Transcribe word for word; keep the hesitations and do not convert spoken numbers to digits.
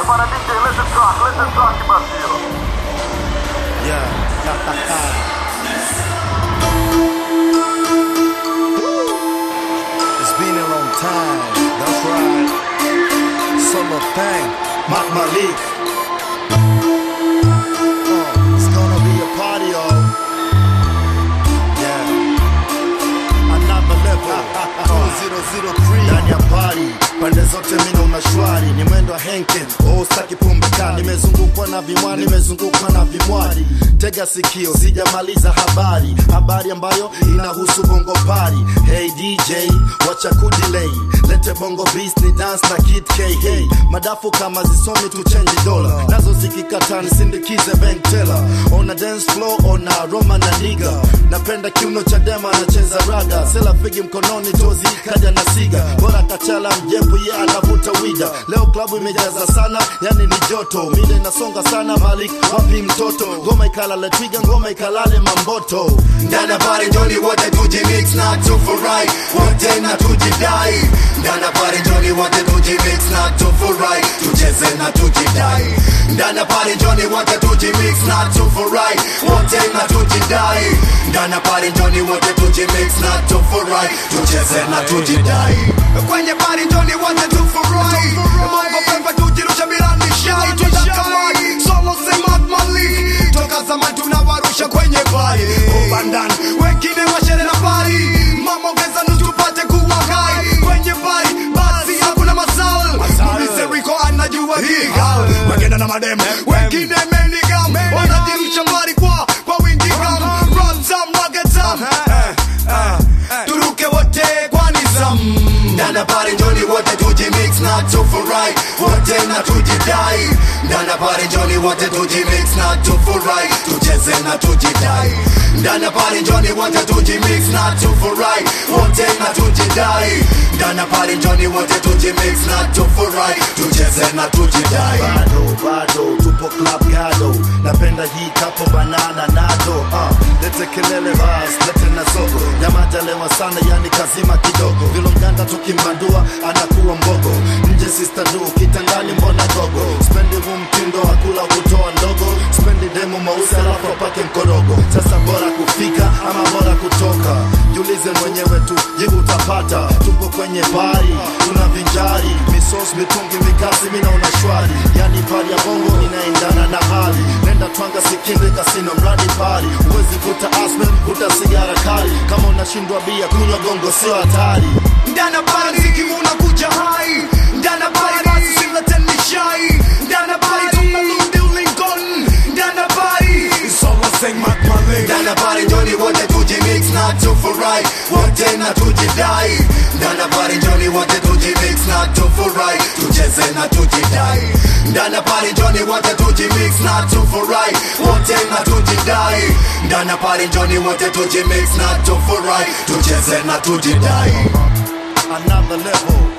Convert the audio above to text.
para D J, let it rock, let it rock, Brasil. Yeah, ha ha ha. It's been a long time, that's right. Summer thing, Mac Malik. Oh, it's gonna be a party, y'all. Yeah, another level. two thousand three ndani ya party, pande zote mina unashwari. Ni mwendo wa Henken, oh staki pumbika. Nimezungukwa na vimwani, nimezungukwa na vimwari. Tega sikio, sijamaliza habari. Habari ambayo inahusu bongo party. Hey D J, wacha kudelay. Lete bongo beast ni dance na Kid K. Hey, madafu kama zisomi tu change dollar. Nazo zikikata nisindikize bank teller. On a dance floor, on a Roma na nigga. Napenda kiuno cha dema anacheza raga. Sela figi mkononi tozi kaja na siga. Bora kachala mjembu ye yeah, anavuta wida. Leo klabu imejaza sana, yani ni joto. Mide inasonga sana, Malik wapi mtoto. Ngoma ikalale twiga, ngoma ikalale mamboto. Ndana pare njoni wote tujimix na tufurahi. Wote na tujidai. Ndana pare njoni wote tujimix na tufurahi. Tucheze na tujidai. Ndana pare njoni wote tujimix na tufurahi. Wote na tujidai. Ndana pare njoni wote tujimix na tufurahi. Tucheze na tujidai. Kwenye pare njoni wote tufurahi. Bongo pepe tujirusha bila nishai. Tunakamai solo say Mac Malik. Toka zaman tunawarusha kwenye bai. Ubandan wengine washere na pari. Mamongeza nusu tupate kuwa hai. Kwenye bai basi hakuna masal. Mulise Rico anajua higal. Wengine na madem wengine menigam. Wanajirusha mbari kwa kwa wingi gam. Run some nugget some. Turuke wote kwa nizam. Ndana pare njoni wote tujimix na tufurahi. Wote na tujidai. Ndana pare njoni wote tujimix na tufurahi. Tucheze na tujidai. Ndana pare njoni wote tujimix na tufurahi. Wote na tujidai. Ndana pare njoni wote tujimix na tufurahi. Tucheze na tujidai. Bado, bado, tupo club gado. Napenda hii kapo banana nado. uh, Lete kelele bas, lete na zogo. Nyamajalewa sana yani kazima kidogo. Vilo mganda tukimbandua anakuwa mbogo. Nje sister du, kitandani mbona gogo. Spendi huu mtindo hakula kutoa ndogo. Spendi demo mausi alafu apake mkorogo. Sasa bora kufika ama bora kutoka. Julize mwenyewe tu, jibu utapata. Tupo kwenye pari, tunavinjari. Misos, mitungi, mikasi, mina unashwari. Yani pari ya bongo inaendana na hali. Nenda twanga sikinde kasino mradi pari. Uwezi vuta aspen, vuta sigara kali. Kama unashindwa bia, kunywa gongo sio hatari. Ndana pari ziki unakuja hai. Ndana pari basi silete nishai. Ndana pari tunalundi ulingon. Ndana pari solo sing Mac Malik. Ndana pari njoni wote tujimix na tufurahi. Wote na tujidai. Ndana pari njoni wote tujimix na tufurahi. Tucheze na tujidai. Ndana pari njoni wote tujimix na tufurahi. Wote na tujidai. Ndana pari njoni wote tujimix na tufurahi. Tucheze na tujidai. Another level.